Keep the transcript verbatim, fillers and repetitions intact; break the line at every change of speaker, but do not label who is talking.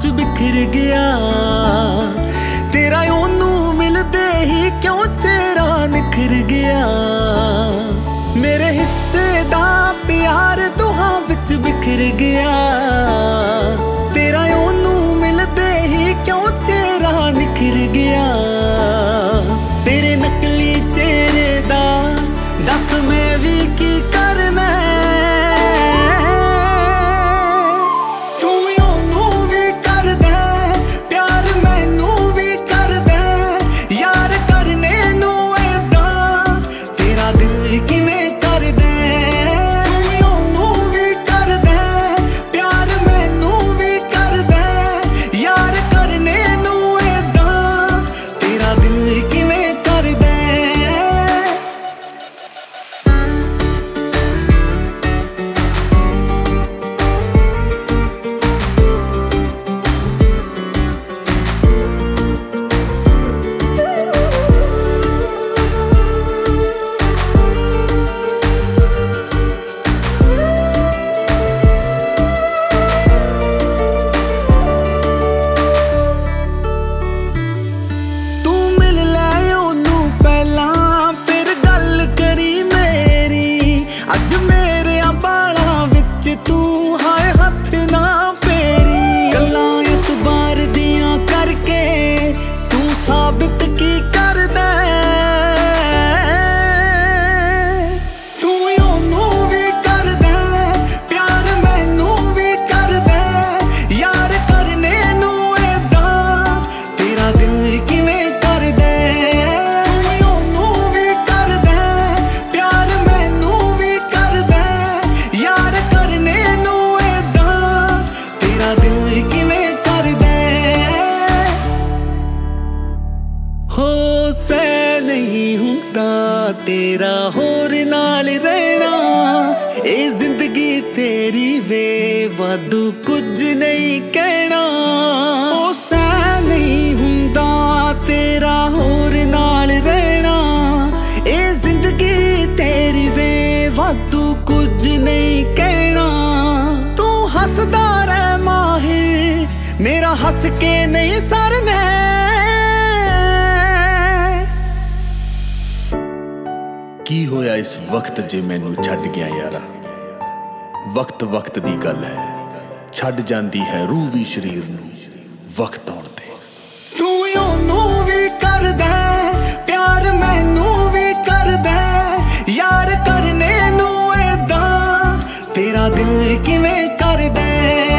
विच बिखर गया। तेरा ओनू मिलदे ही क्यों चेहरा निखर गया। मेरे हिस्से दा प्यार दुहां विच बिखर गया। तेरा ओनू मिलदे ही क्यों चेहरा निखर गया। तेरे नकली चेहरे दा दस मैं भी की करना। साबित की कर दे तू ओनू भी कर दे प्यार मैनू भी कर दे यार करने नू ऐदा तेरा दिल किवें कर दे। तू ओनू भी कर दे प्यार मैनू भी कर दे यार करने नू ऐदा तेरा दिल किवें कर दे। हो सह नहीं हुंदा तेरा होर नाल रहना। ए जिंदगी तेरी वे वादू कुछ नहीं कहना। ओ सह नहीं हुंदा तेरा होर नाल रहना। ए जिंदगी तेरी वे वादू कुछ नहीं कहना। तू हसदा रह माहिर मेरा हस के नहीं सरना।
की होया इस वक्त जे मैनू छड्ड गया यारा। वक्त वक्त दी गल है छड्ड जांदी है रूह भी शरीर नू वक्त आउण ते।
तू ओनू भी कर दे प्यार मैनू भी कर दे यार करने नू ऐदा तेरा दिल किवें कर दे।